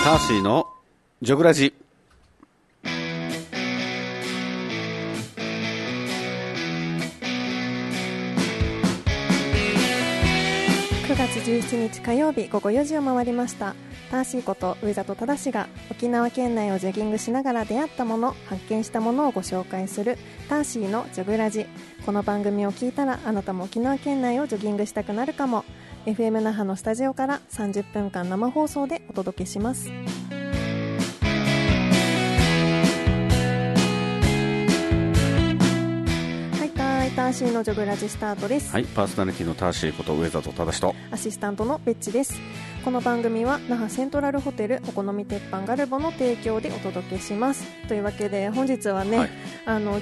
ターシーのジョグラジ。 9月17日火曜日午後4時を回りました。ターシーこと上里忠が沖縄県内をジョギングしながら出会ったもの、発見したものをご紹介するターシーのジョグラジ。この番組を聞いたらあなたも沖縄県内をジョギングしたくなるかも。 FM 那覇のスタジオから30分間生放送でお届けします。ターシーのジョグラジスタートです。 はい、パーソナリティのターシーこと上里忠とアシスタントのベッチです。この番組は那覇セントラルホテルお好み鉄板ガルボの提供でお届けします。というわけで本日はね、はい、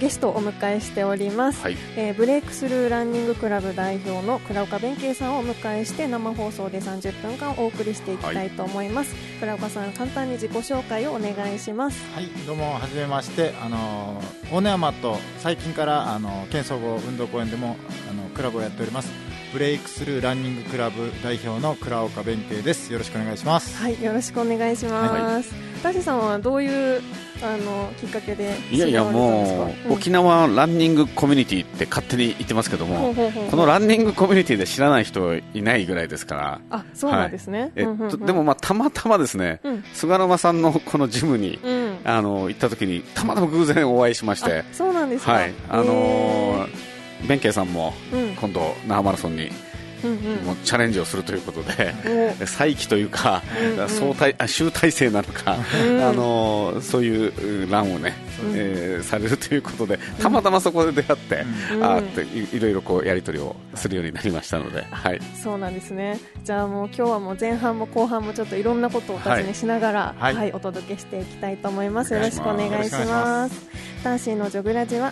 ゲストをお迎えしております、はい。ブレイクスルーランニングクラブ代表の倉岡弁慶さんをお迎えして生放送で30分間お送りしていきたいと思います、はい。倉岡さん、簡単に自己紹介をお願いします。 はい、どうもはじめまして。大根山と最近から県総合運動公園でもクラブをやっておりますブレイクスルーランニングクラブ代表の倉岡弁慶です。よろしくお願いします。 はい、よろしくお願いします。タシさんはどういうきっかけで知り合われたんですか？ もう、沖縄ランニングコミュニティって勝手に言ってますけども、このランニングコミュニティで知らない人いないぐらいですから。 あ、そうなんですね、 はい。でもたまたまですね、菅沼さんのこのジムに、行った時にたまたま偶然お会いしまして。 そうなんですか。 はい、弁慶さんも今度那覇マラソンにもうチャレンジをするということで、再起というか、集大成なのか、そういうランをね、されるということで、たまたまそこで出会って、いろいろこうやり取りをするようになりましたので、はい。 そうなんですね。じゃあもう今日はもう前半も後半もちょっといろんなことをお尋ねしながら、はいはい、お届けしていきたいと思います。よろしくお願いします。ターシーのジョグラジは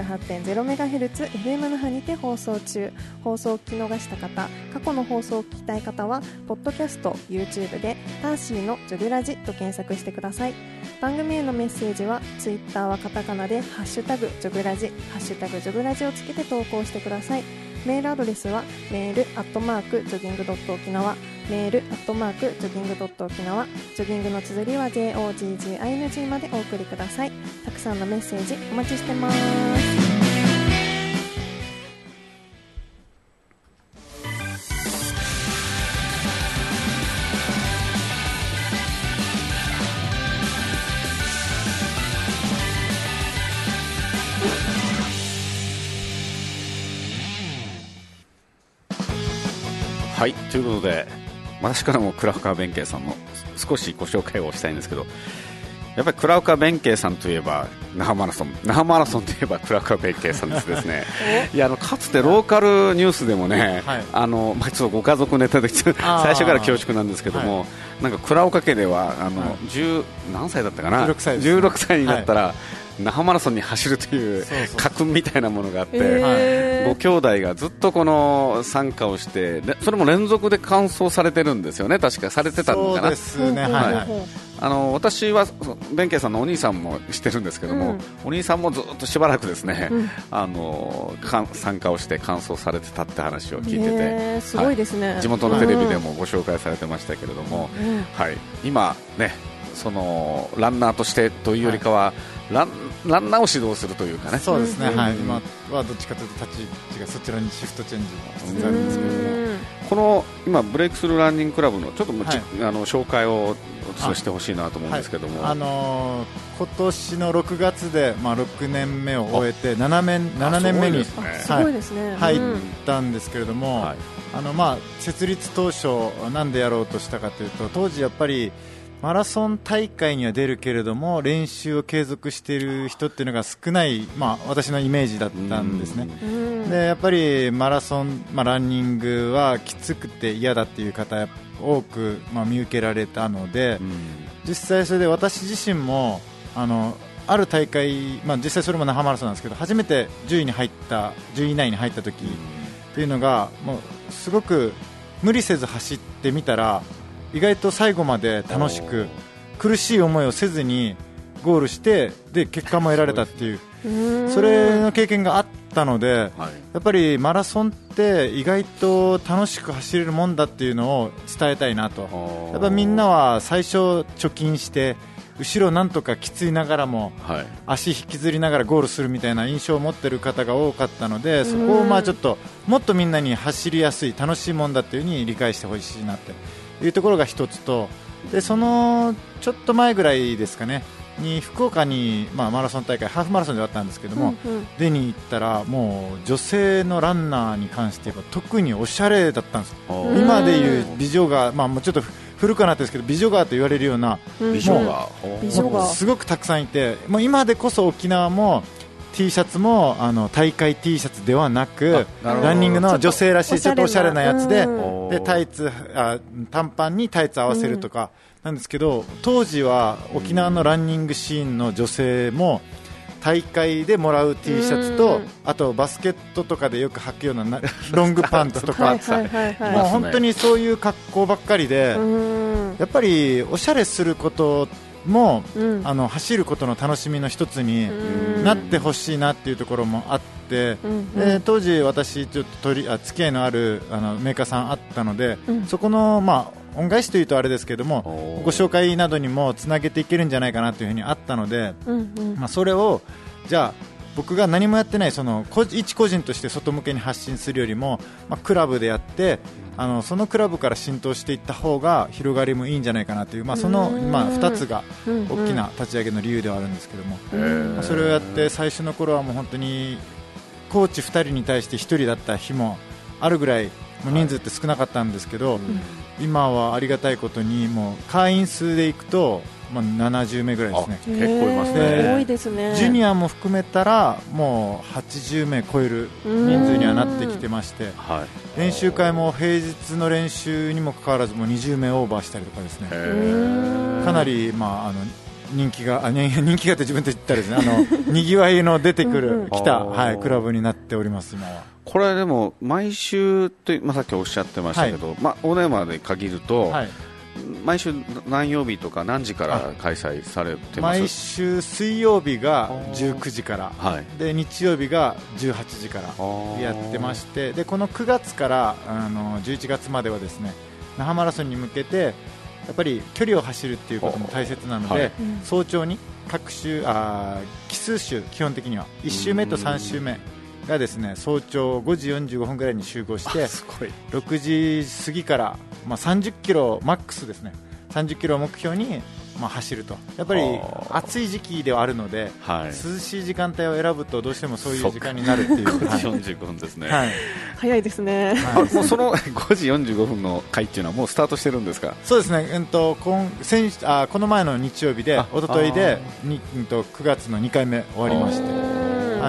78.0MHz FM 那覇にて放送中。放送を聞き逃した方、過去の放送を聞きたい方はポッドキャスト、YouTube でターシーのジョグラジと検索してください。番組へのメッセージはツイッターはカタカナでハッシュタグジョグラジ、ハッシュタグジョグラジをつけて投稿してください。メールアドレスはメール@ジョギング沖縄、メール@ジョギング沖縄、ジョギングの綴りは JOGGING までお送りください。たくさんのメッセージお待ちしてます。 はい、ということで私からも倉岡弁慶さんの少しご紹介をしたいんですけど、やっぱり倉岡弁慶さんといえば那覇マラソンといえば倉岡弁慶さんですねいやかつてローカルニュースでもね、はい、ちょっとご家族ネタで最初から恐縮なんですけども、はい、なんか倉岡家では10何歳だったかな、16歳になったら、はい、那覇マラソンに走るという家訓みたいなものがあって、ご兄弟がずっとこの参加をして、それも連続で完走されてるんですよね。確かされてたのかな。 そうですね、はい、 私は弁慶さんのお兄さんもしてるんですけども、お兄さんもずっとしばらくですね、参加をして完走されてたって話を聞いてて、 すごいですね、 はい、地元のテレビでもご紹介されてましたけれども、はい、今ね、そのランナーとしてというよりかは、ランナーを指導するというかね。 そうですね、はい、今はどっちかというと立ち位置がそちらにシフトチェンジがあるんですけども、 この今ブレイクスルーランニングクラブのちょっと紹介をしてほしいなと思うんですけども、 今年の6月で、6年目を終えて7年目に入ったんですけれども、はい、設立当初なんでやろうとしたかというと、当時やっぱりマラソン大会には出るけれども練習を継続している人っていうのが少ない、私のイメージだったんですね。でやっぱりマラソン、ランニングはきつくて嫌だっていう方多く、見受けられたので、実際それで私自身もある大会、実際それも那覇マラソンなんですけど、初めて10位以内に入った時っていうのが、もうすごく無理せず走ってみたら意外と最後まで楽しく苦しい思いをせずにゴールして、で結果も得られたっていう、それの経験があったので、やっぱりマラソンって意外と楽しく走れるもんだっていうのを伝えたいなと。やっぱみんなは最初貯金して後ろなんとかきついながらも、足引きずりながらゴールするみたいな印象を持っている方が多かったので、そこをちょっともっとみんなに走りやすい楽しいもんだっていう風に理解してほしいなっていうところが一つと、でそのちょっと前ぐらいですかねに福岡に、マラソン大会ハーフマラソンであったんですけども、出に行ったらもう女性のランナーに関しては特におしゃれだったんです。今でいう美女が、もうちょっと古くなってるんですけど美女川と言われるような美女がすごくたくさんいて、もう今でこそ沖縄も T シャツも大会 T シャツではなくランニングの女性らしいちょっとおしゃれなやつでタイツ短パンにタイツ合わせるとかなんですけど、当時は沖縄のランニングシーンの女性も大会でもらう T シャツと、あとバスケットとかでよく履くようなロングパンツとかもう本当にそういう格好ばっかりで、やっぱりおしゃれすることも、走ることの楽しみの一つになってほしいなっていうところもあって、当時私ちょっと付き合いのあるメーカーさんあったので、そこの恩返しというとあれですけどもご紹介などにもつなげていけるんじゃないかなというふうにあったので、それをじゃあ僕が何もやってない一個人として外向けに発信するよりも、クラブでやってそのクラブから浸透していった方が広がりもいいんじゃないかなという、その2つが大きな立ち上げの理由ではあるんですけども、それをやって最初の頃はもう本当にコーチ2人に対して1人だった日もあるぐらい人数って少なかったんですけど、今はありがたいことにもう会員数でいくと70名ぐらいですね。 結構いますね。 多いですね。 ジュニアも含めたらもう80名超える人数にはなってきてまして、練習会も平日の練習にもかかわらずもう20名オーバーしたりとかですね、かなり人気がって自分で言ったらですね、にぎわいの出てくる来たクラブになっております。今はこれでも毎週と、さっきおっしゃってましたけど、大根山で限ると、毎週何曜日とか何時から開催されてます？ 毎週水曜日が19時から、で日曜日が18時からやってまして、でこの9月から11月まではですね、那覇マラソンに向けてやっぱり距離を走るっていうことも大切なので、早朝に奇数週、基本的には1週目と3週目がですね、早朝5時45分ぐらいに集合して6時過ぎから30キロマックスですね、30キロを目標に走ると。やっぱり暑い時期ではあるので、涼しい時間帯を選ぶとどうしてもそういう時間になるっていう 5時45分ですね、 早いですね。 もうその5時45分の回っていうのはもうスタートしてるんですか？ そうですね、この前の日曜日で一昨日で9月の2回目終わりまして、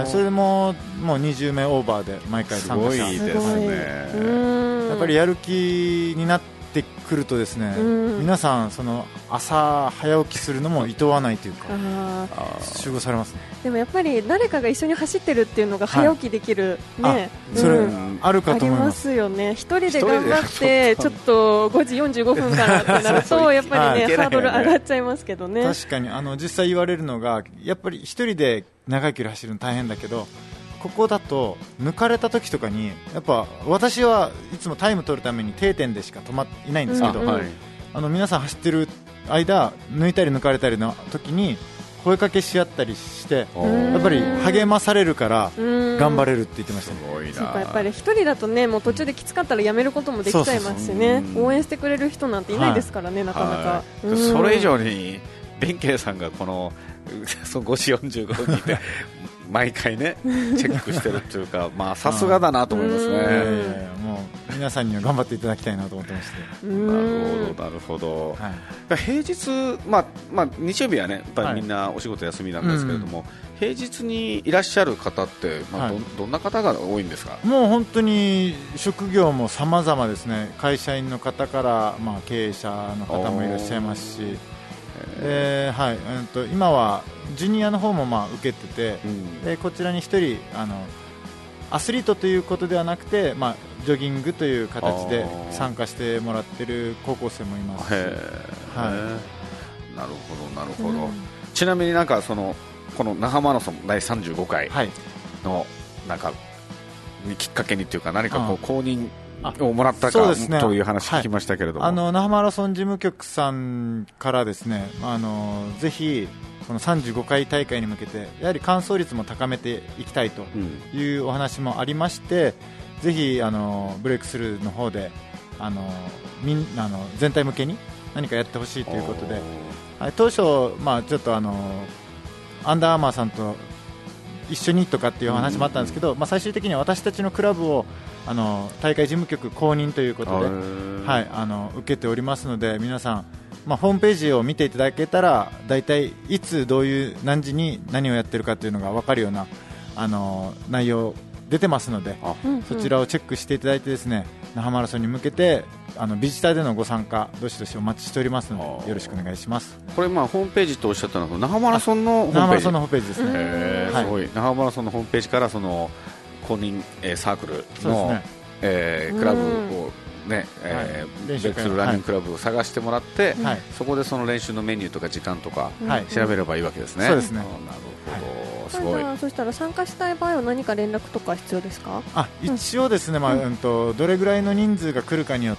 それでもう20名オーバーで毎回参加して、 すごいですね。 やっぱりやる気になってくるとですね、皆さん朝早起きするのも厭わないというか集合されますね。 でもやっぱり誰かが一緒に走ってるっていうのが早起きできる、 それあるかと思います。 ありますよね。一人で頑張ってちょっと5時45分からってなるとやっぱりねハードル上がっちゃいますけどね。 確かに実際言われるのが、やっぱり一人で長い距離走るの大変だけど、ここだと抜かれた時とかにやっぱ私はいつもタイム取るために定点でしか止まっていないんですけど、皆さん走ってる間抜いたり抜かれたりの時に声かけし合ったりして、やっぱり励まされるから頑張れるって言ってましたね。 すごいな。 そうか、やっぱり一人だとね、もう途中できつかったらやめることもできちゃいますしね、応援してくれる人なんていないですからね、なかなか。 それ以上に弁慶さんがこの5時45分にいて毎回ねチェックしてるというか、さすがだなと思いますね。 もう皆さんには頑張っていただきたいなと思ってまして。 なるほど、平日、日曜日はねやっぱりみんなお仕事休みなんですけれども、平日にいらっしゃる方って、どんな方が多いんですか？ もう本当に職業も様々ですね。会社員の方から、経営者の方もいらっしゃいますし、今はジュニアの方も受けてて、でこちらに1人アスリートということではなくて、ジョギングという形で参加してもらっている高校生もいますし。なるほど。ちなみにこの那覇マラソン第35回のなんかきっかけにというか、何かこう公認をもらったかという話聞きましたけれども、 那覇マラソン事務局さんからですね、ぜひこの35回大会に向けてやはり完走率も高めていきたいというお話もありまして、ぜひブレイクスルーの方で全体向けに何かやってほしいということで、当初、ちょっとアンダーアーマーさんと一緒にとかっていう話もあったんですけど、最終的には私たちのクラブを大会事務局公認ということで、受けておりますので、皆さん、ホームページを見ていただけたら大体いつどういう何時に何をやってるかというのが分かるような内容出てますので、そちらをチェックしていただいてですね、那覇マラソンに向けてビジターでのご参加どしどしお待ちしておりますので、よろしくお願いします。 これホームページとおっしゃったのは那覇マラソンのホームページ、 那覇マラソンのホームページですね。 すごい。那覇マラソンのホームページからその公認サークルのクラブをね、ベックスルランニングクラブを探してもらって、そこでその練習のメニューとか時間とか調べればいいわけですね。 そうですね。 なるほど、すごい。 そしたら参加したい場合は何か連絡とか必要ですか？ 一応ですね、どれぐらいの人数が来るかによって、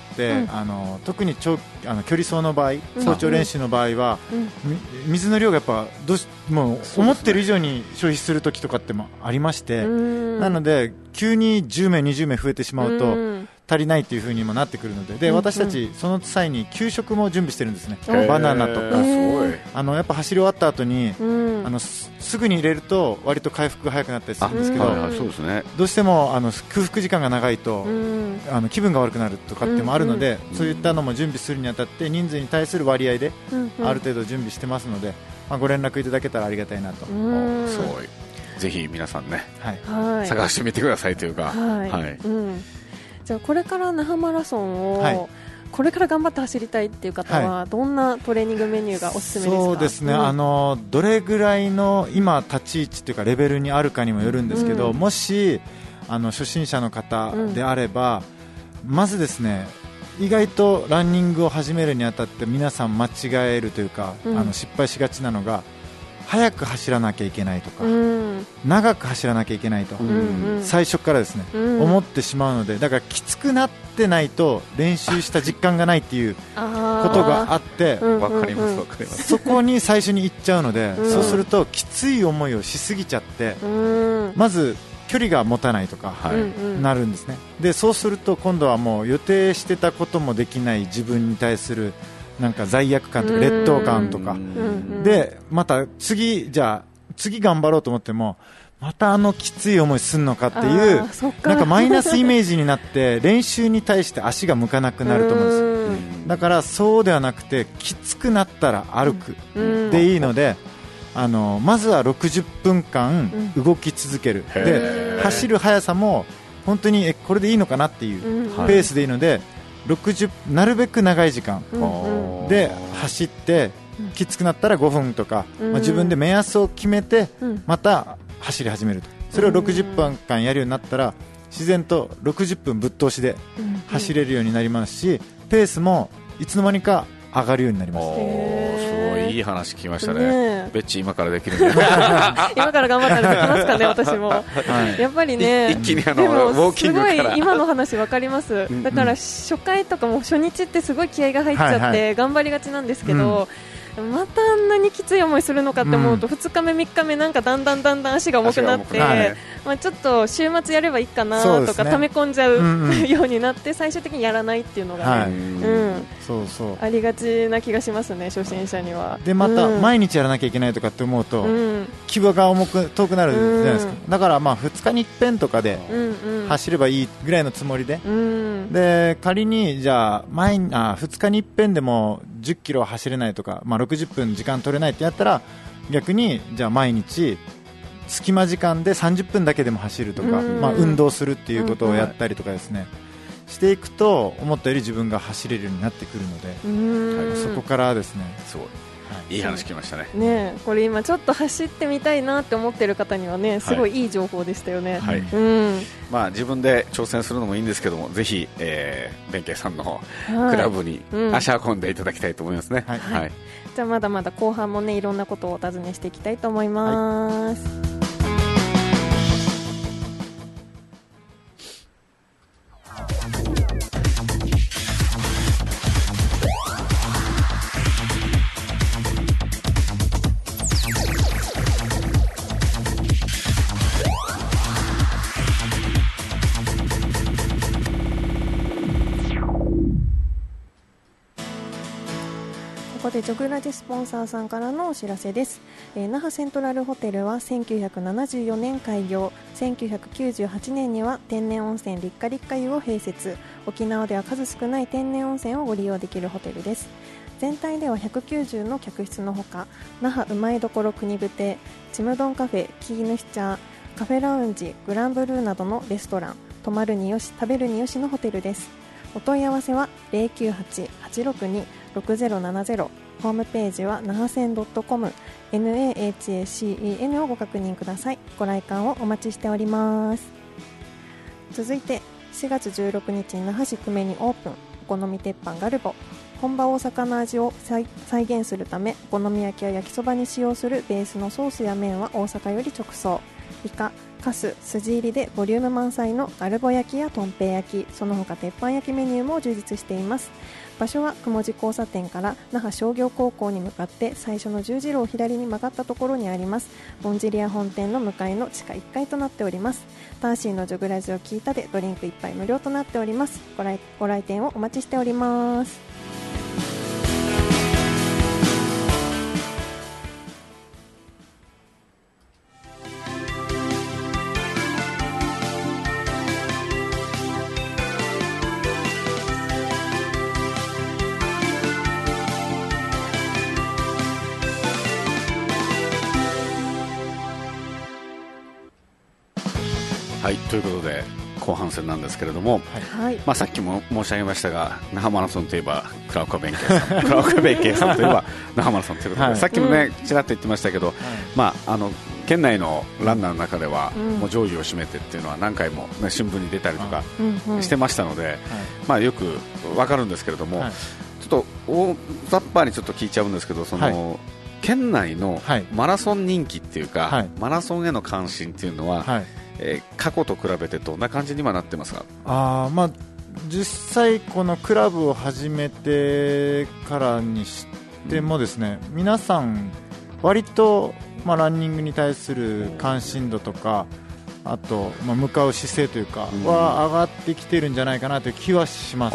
特に距離走の場合、早朝練習の場合は、水の量がやっぱもう思ってる以上に消費する時とかってもありまして、なので急に10名20名増えてしまうと足りないという風にもなってくるので、私たちその際に給食も準備してるんですね。バナナとか、やっぱ走り終わった後にすぐに入れると割と回復が早くなったりするんですけど、どうしても空腹時間が長いと気分が悪くなるとかってもあるので、そういったのも準備するにあたって人数に対する割合である程度準備してますので、ご連絡いただけたらありがたいなと。すごい。ぜひ皆さんね、探してみてくださいというか、 じゃあこれから那覇マラソンをこれから頑張って走りたいっていう方はどんなトレーニングメニューがおすすめですか？ そうですね、どれぐらいの今立ち位置というかレベルにあるかにもよるんですけど、もし初心者の方であれば、まずですね、意外とランニングを始めるにあたって皆さん間違えるというか、失敗しがちなのが、早く走らなきゃいけないとか、長く走らなきゃいけないと、最初からですね、思ってしまうので、だからきつくなってないと練習した実感がないっていうことがあって、そこに最初に行っちゃうので、そうするときつい思いをしすぎちゃって、まず距離が持たないとかなるんですね。でそうすると今度はもう予定してたこともできない自分に対するなんか罪悪感とか劣等感とかで、また次頑張ろうと思ってもまたきつい思いするのかっていう、なんかマイナスイメージになって練習に対して足が向かなくなると思うんです。だからそうではなくて、きつくなったら歩くでいいので、まずは60分間動き続ける、で走る速さも本当にこれでいいのかなっていうペースでいいので、なるべく長い時間で走って、きつくなったら5分とか、自分で目安を決めてまた走り始めると。それを60分間やるようになったら自然と60分ぶっ通しで走れるようになりますし、ペースもいつの間にか上がるようになります。 すごいいい話聞きましたね。ベッチ今からできるんじゃない今から頑張ったらできますかね、私も。やっぱりね、 一気にウォーキングから。 すごい今の話分かります。だから初回とかも初日ってすごい気合が入っちゃって頑張りがちなんですけど、またあんなにきつい思いするのかって思うと、2日目3日目なんかだんだん足が重くなって、ちょっと週末やればいいかなとか溜め込んじゃうようになって、最終的にやらないっていうのがね、ありがちな気がしますね、初心者には。 でまた毎日やらなきゃいけないとかって思うと、気分が遠くなるじゃないですか。だから2日に一遍とかで走ればいいぐらいのつもりで、で仮にじゃあ2日に一遍でも10キロ走れないとか、60分時間取れないってやったら、逆にじゃあ毎日隙間時間で30分だけでも走るとか、運動するっていうことをやったりとかですね、していくと思ったより自分が走れるようになってくるので、そこからですね。 すごいいい話聞きましたね。 これ今ちょっと走ってみたいなって思ってる方にはね、すごいいい情報でしたよね。 自分で挑戦するのもいいんですけども、ぜひ弁慶さんのクラブに足運んでいただきたいと思いますね。 じゃあまだまだ後半もね、いろんなことをお尋ねしていきたいと思います。 ここでジョグラジスポンサーさんからのお知らせです。那覇セントラルホテルは1974年開業、1998年には天然温泉立夏立夏湯を併設。沖縄では数少ない天然温泉をご利用できるホテルです。全体では190の客室のほか、那覇うまいどころ国ぶて、ちむどんカフェ、キーヌシチャー、カフェラウンジ、グランブルーなどのレストラン、泊まるによし食べるによしのホテルです。お問い合わせは 098-862-6070、ホームページは那覇線 .com、 NAHACEN をご確認ください。ご来館をお待ちしております。続いて4月16日に那覇市久米にオープン、お好み鉄板ガルボ。本場大阪の味を再現するため、お好み焼きや焼きそばに使用するベースのソースや麺は大阪より直送。イカ、カス、筋入りでボリューム満載のガルボ焼きやとんぺい焼き、その他鉄板焼きメニューも充実しています。場所は雲寺交差点から那覇商業高校に向かって最初の十字路を左に曲がったところにあります。ボンジリア本店の向かいの地下1階となっております。ターシーのジョグラジを聞いたでドリンク1杯無料となっております。ご来店をお待ちしております。 はい、ということで後半戦なんですけれども、はい、さっきも申し上げましたが、那覇マラソンといえば倉岡弁慶さん倉岡弁慶さんといえば那覇マラソンということで、はい、さっきもねちらっと言ってましたけど、県内のランナーの中ではもう上位を占めてっていうのは何回も、ね、新聞に出たりとかしてましたので、よく分かるんですけれども、ちょっと大雑把にちょっと聞いちゃうんですけど、その、県内のマラソン人気っていうか、マラソンへの関心っていうのは、過去と比べてどんな感じにはなってますか？ 実際このクラブを始めてからにしてもですね、皆さん割と、ランニングに対する関心度とか、あと、向かう姿勢というかは上がってきてるんじゃないかなという気はします。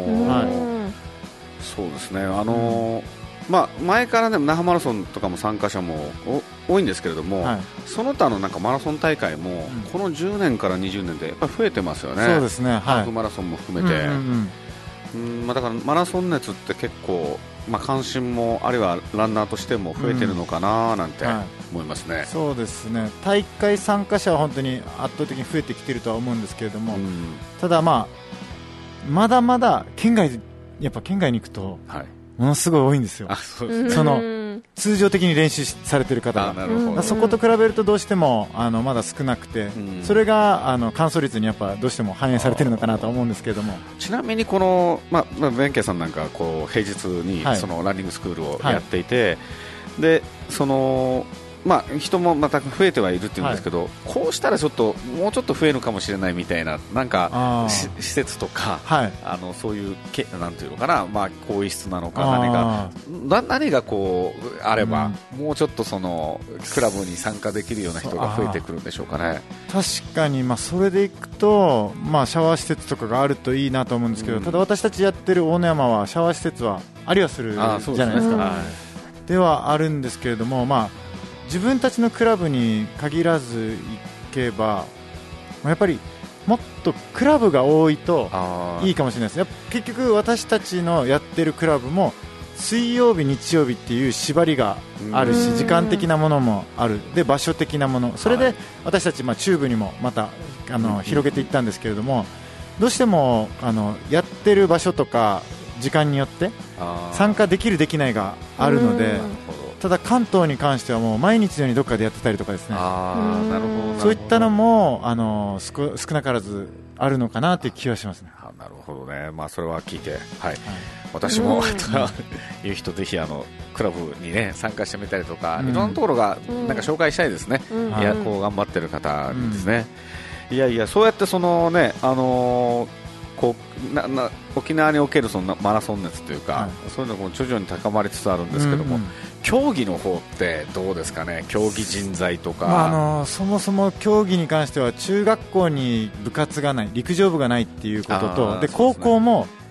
そうですね、前から、ね、那覇マラソンとかも参加者も多いんですけれども、その他のなんかマラソン大会も、この10年から20年でやっぱり増えてますよね。 そうですね、 ハーフマラソンも含めて、だからマラソン熱って結構、関心もあるいはランナーとしても増えてるのかななんて思いますね。 そうですね、大会参加者は本当に圧倒的に増えてきているとは思うんですけれども、ただ、まだまだ県外に行くと、ものすごい多いんですよ。その通常的に練習されている方が、そこと比べるとどうしてもまだ少なくて、それが完走率にやっぱどうしても反映されているのかなと思うんですけれども。 ちなみにこの弁慶さんなんかこう平日にそのランニングスクールをやっていて、でその人もまた増えてはいるっていうんですけど、こうしたらもうちょっと増えるかもしれないみたいな、なんか施設とか、そういうなんていうのかな、更衣室なのか何がこうあれば、もうちょっとそのクラブに参加できるような人が増えてくるんでしょうかね。 確かに、それでいくと、シャワー施設とかがあるといいなと思うんですけど、ただ私たちやってる大野山はシャワー施設はありはするじゃないですか。ではあるんですけれども、自分たちのクラブに限らずいけば、やっぱりもっとクラブが多いといいかもしれないです。結局私たちのやってるクラブも水曜日日曜日っていう縛りがあるし、時間的なものもある、で場所的なもの、それで私たち中部にもまた広げていったんですけれども、どうしてもやってる場所とか時間によって参加できるできないがあるので、ただ関東に関してはもう毎日のようにどっかでやってたりとかですね、そういったのも少なからずあるのかなという気はしますね。 なるほどね、それは聞いて、私もという人ぜひクラブに、参加してみたりとか、いろんなところがなんか紹介したいですね。こう頑張ってる方にですね、そうやってそのね、沖縄におけるそのマラソン熱というか、そういうのも徐々に高まりつつあるんですけども、競技の方ってどうですかね、競技人材とか。 そもそも競技に関しては中学校に部活がない、陸上部がないっていうことと、で高校も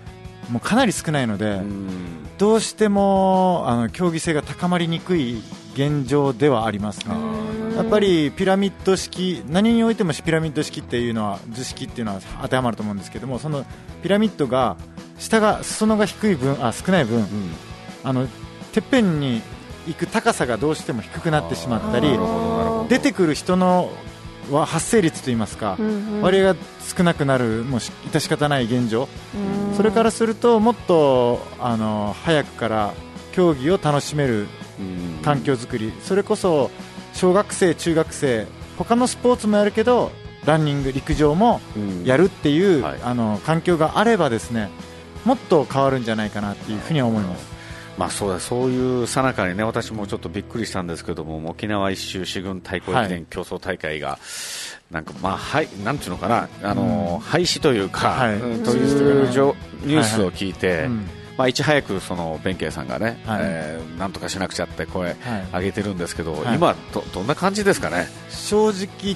もうかなり少ないので、どうしても競技性が高まりにくい現状ではありますね。やっぱりピラミッド式、何においてもピラミッド式っていうのは図式っていうのは当てはまると思うんですけども、そのピラミッドが下が裾野が低い分、少ない分、てっぺんに行く高さがどうしても低くなってしまったり、出てくる人の発生率といいますか、割合が少なくなる、もう致し方ない現状。それからするともっと早くから競技を楽しめる環境づくり、それこそ小学生、中学生、他のスポーツもやるけどランニング、陸上もやるっていう、環境があればですね、もっと変わるんじゃないかなっていうふうに思います。 そういう最中にね、私もちょっとびっくりしたんですけども、沖縄一周四軍対抗駅伝競争大会がなんかなんていうのかな、廃止というか、というニュースを聞いて、いち早くその弁慶さんがね、なんとかしなくちゃって声上げてるんですけど、今どんな感じですかね。 正直言って、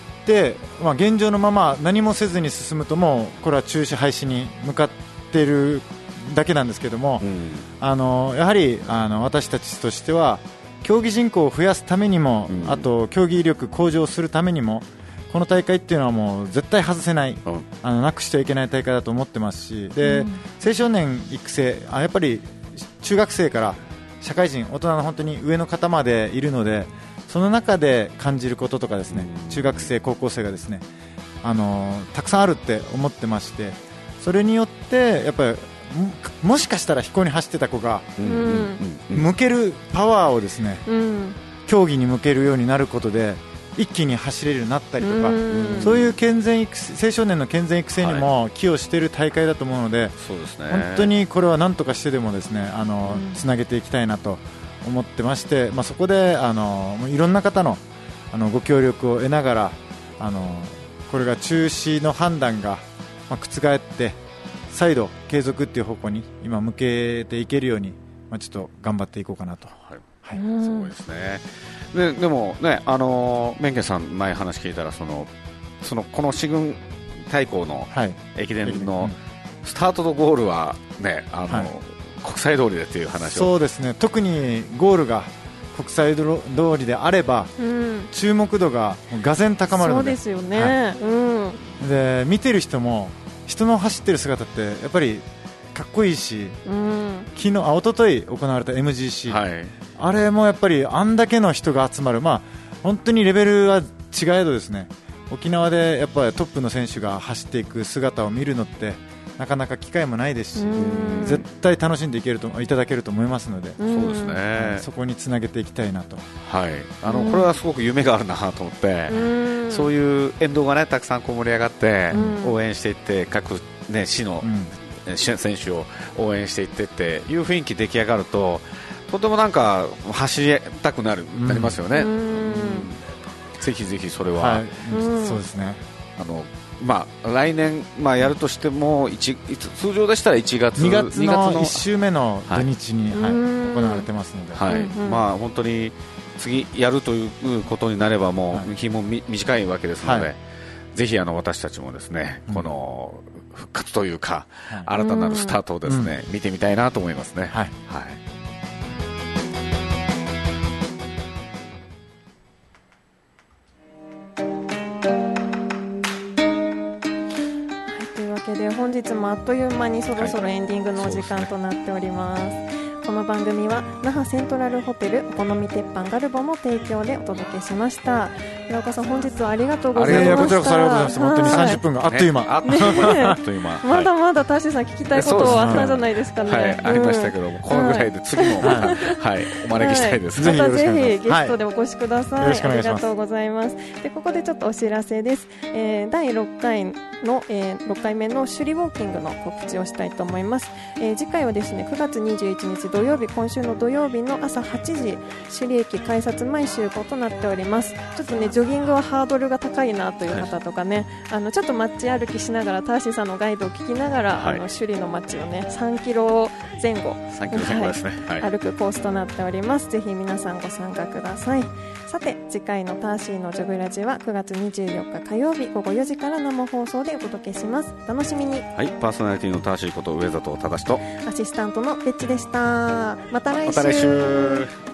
現状のまま何もせずに進むと、もうこれは中止廃止に向かっているだけなんですけども、やはり私たちとしては競技人口を増やすためにも、あと競技力向上するためにも、この大会っていうのはもう絶対外せない、なくしてはいけない大会だと思ってますし、で、青少年育成、やっぱり中学生から社会人、大人の本当に上の方までいるので、その中で感じることとかですね、中学生、高校生がですね、たくさんあるって思ってまして、それによってやっぱりもしかしたら飛行に走ってた子が向けるパワーをですね、競技に向けるようになることで一気に走れるようになったりとか、そういう青少年の健全育成にも寄与している大会だと思うので、本当にこれは何とかしてでもですね、つなげていきたいなと思ってまして、そこでいろんな方のご協力を得ながら、これが中止の判断が覆って再度継続っていう方向に今向けていけるように、ちょっと頑張っていこうかなと。 すごいですね。でもね、弁慶さん前話聞いたら、この四軍対抗の駅伝のスタートとゴールはね、国際通りでっていう話を。 そうですね、特にゴールが国際通りであれば、注目度ががぜん高まるので、 そうですよね。 で見てる人も人の走ってる姿ってやっぱりかっこいいし、一昨日行われた MGC、あれもやっぱりあんだけの人が集まる、本当にレベルは違えどですね、沖縄でやっぱりトップの選手が走っていく姿を見るのってなかなか機会もないですし、絶対楽しんでいただけると思いますので、 そうですね、 そこにつなげていきたいなと。 これはすごく夢があるなと思って、そういう沿道がねたくさん盛り上がって応援していって、各、市の選手を応援していってっていう雰囲気出来上がると、とてもなんか走りたくなりますよね。ぜひぜひそれは、 そうですね、 来年、やるとしても通常でしたら2月の 1週目の土日に、行われてますので、 本当に次やるということになればもう日も短いわけですので、ぜひ私たちもですね、この復活というか、新たなるスタートをですね、見てみたいなと思いますね。 本日もあっという間にそろそろエンディングのお時間となっております。この番組は那覇セントラルホテルお好み鉄板ガルボの提供でお届けしました。平岡さん、本日はありがとうございました。 こちらこそありがとうございます。本当に30分があっという間、 まだまだタッシーさん聞きたいことあったんじゃないですかね。 ありましたけども、このぐらいで次もまたお招きしたいですね。 またぜひゲストでお越しください。ありがとうございます。で、ここでちょっとお知らせです。第6回の、6回目の首里ウォーキングの告知をしたいと思います。次回はですね、9月21日土曜日、今週の土曜日の朝8時、首里駅改札前集合となっております。ちょっとね、ジョギングはハードルが高いなという方とかね、ちょっと街歩きしながらターシーさんのガイドを聞きながら、首里の街をね、3キロ前後、 3キロ前後ですね、 歩くコースとなっております。ぜひ皆さんご参加ください。ささて次回のターシーのジョグラジは9月24日火曜日午後4時から生放送でお届けします。楽しみに。 はい、パーソナリティのターシーこと上里忠とアシスタントのベッチでした。また来週。 また来週。